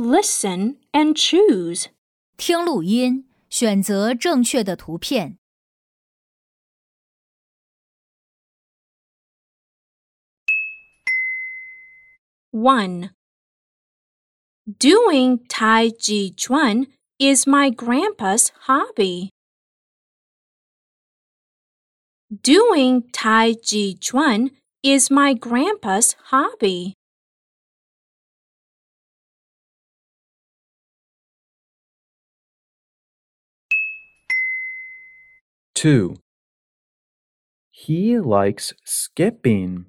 Listen and choose. 听录音，选择正确的图片。 1. Doing Tai Chi Chuan is my grandpa's hobby. Doing Tai Chi Chuan is my grandpa's hobby. 2. He likes skipping.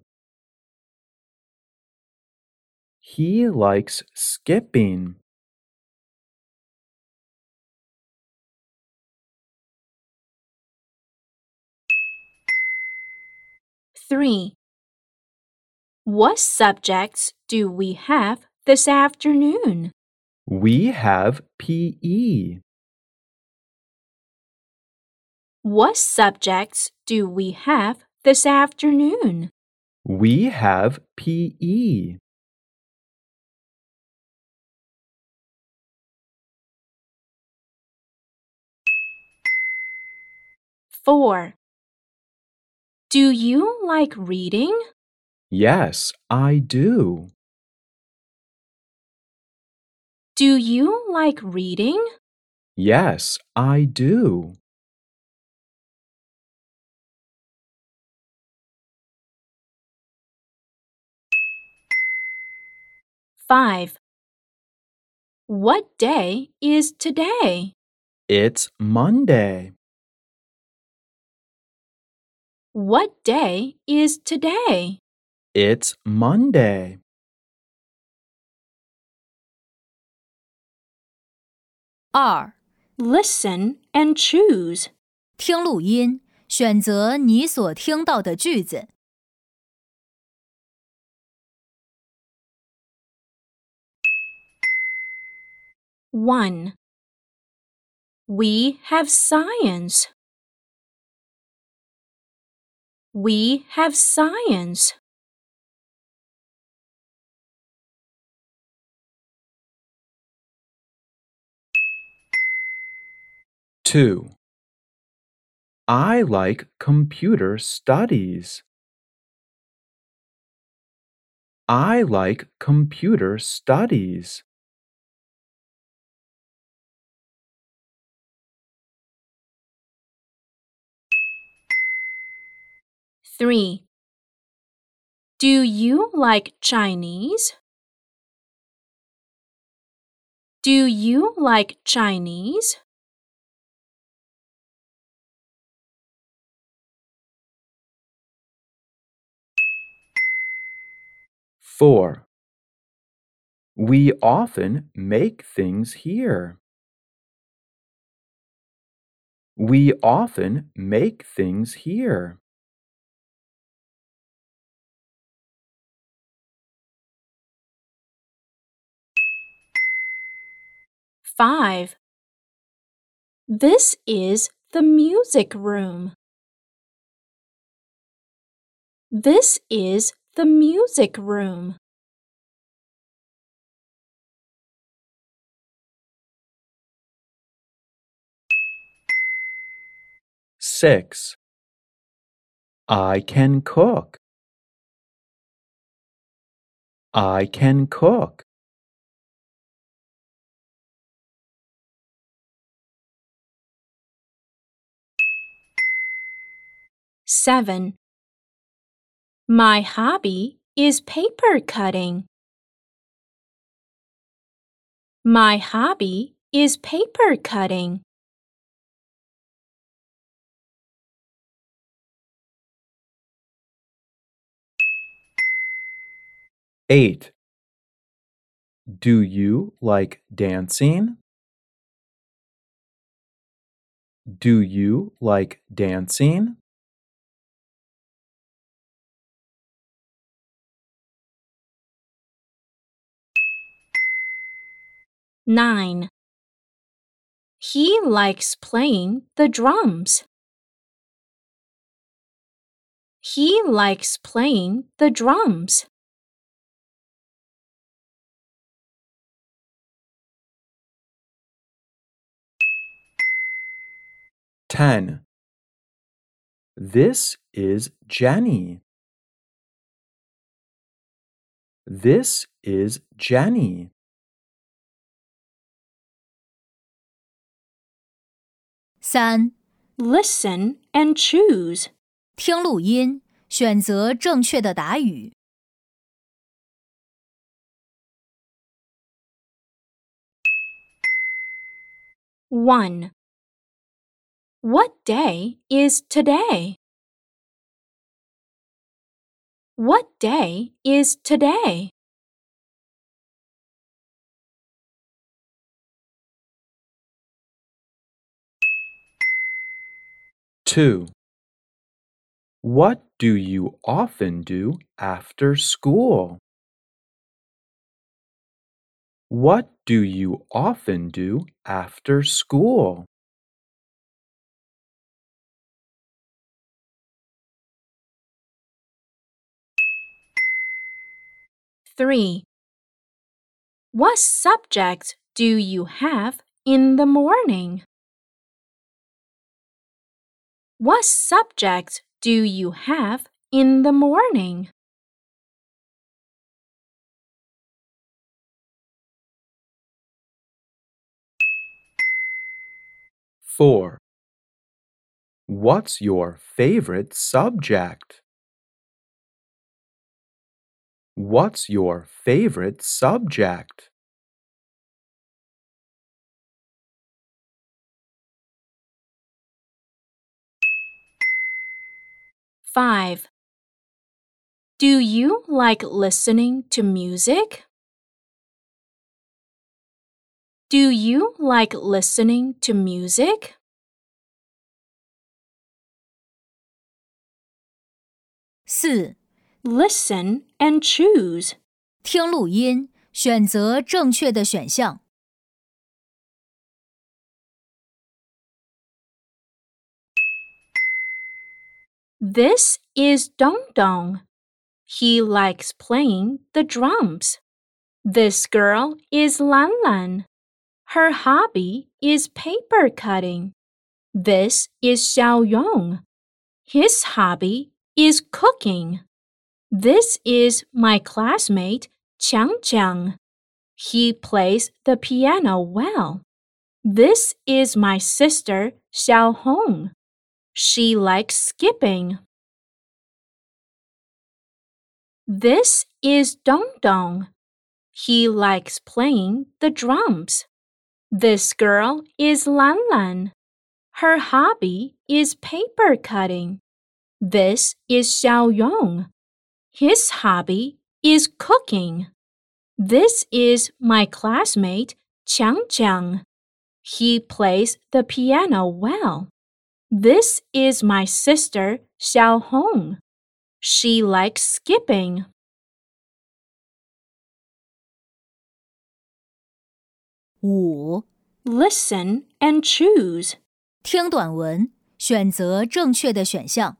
He likes skipping. 3. What subjects do we have this afternoon? We have PE. What subjects do we have this afternoon? We have PE. 4. Do you like reading? Yes, I do. Do you like reading? Yes, I do. 5. What day is today? It's Monday. What day is today? It's Monday. 2. Listen and choose. 听录音，选择你所听到的句子。 1. We have science. We have science. 2. I like computer studies. I like computer studies. 3. Do you like Chinese? Do you like Chinese? 4. We often make things here. We often make things here. 5. This is the music room. This is the music room. Six. I can cook. I can cook. 7. My hobby is paper cutting. My hobby is paper cutting. 8. Do you like dancing? Do you like dancing? 9. He likes playing the drums. He likes playing the drums. 10. This is Jenny. This is Jenny. 3. Listen and choose. 听录音，选择正确的答语。 1. What day is today? What day is today? 2. What do you often do after school? What do you often do after school? 3. What subjects do you have in the morning? What subjects do you have in the morning? 4. What's your favorite subject? What's your favorite subject? 5. Do you like listening to music? Do you like listening to music? 4. Listen and choose. 听录音，选择正确的选项。 This is Dongdong. He likes playing the drums. This girl is Lanlan. Her hobby is paper cutting. This is Xiaoyong. His hobby is cooking. This is my classmate, Qiang Qiang. He plays the piano well. This is my sister, Xiaohong. She likes skipping. This is Dongdong. He likes playing the drums. This girl is Lanlan. Her hobby is paper cutting. This is Xiaoyong. His hobby is cooking. This is my classmate, Qiang Qiang. He plays the piano well. This is my sister, Xiaohong. She likes skipping. 5. Listen and choose. 听短文，选择正确的选项。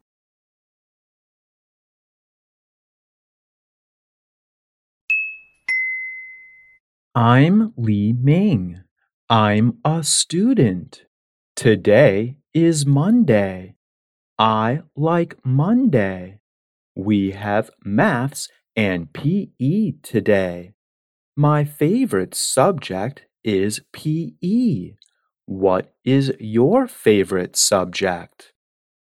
I'm Li Ming. I'm a student. Today is Monday. I like Monday. We have maths and PE today. My favorite subject is PE. What is your favorite subject?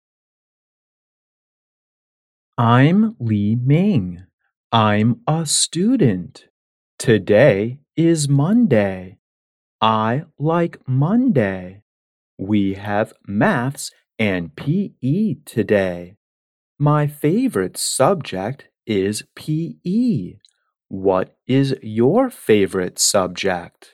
I'm Li Ming. I'm a student. Today is Monday. I like Monday. We have maths and PE today. My favorite subject is PE. What is your favorite subject?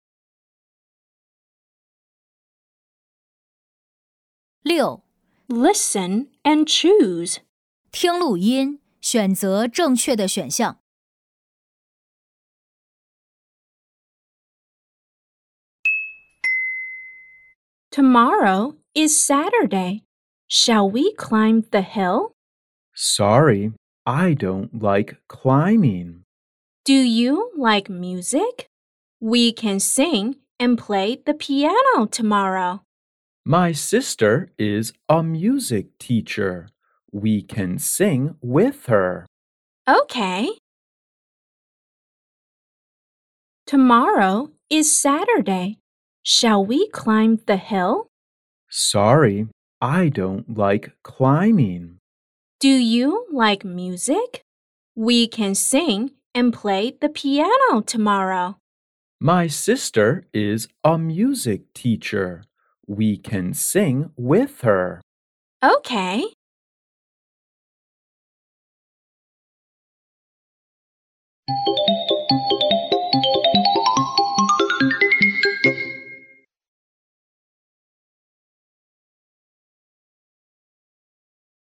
6. Listen and choose. 听录音，选择正确的选项。 Tomorrow is Saturday. Shall we climb the hill? Sorry, I don't like climbing. Do you like music? We can sing and play the piano tomorrow. My sister is a music teacher. We can sing with her. Okay. Tomorrow is Saturday. Shall we climb the hill? Sorry, I don't like climbing. Do you like music? We can sing and play the piano tomorrow. My sister is a music teacher. We can sing with her. Okay.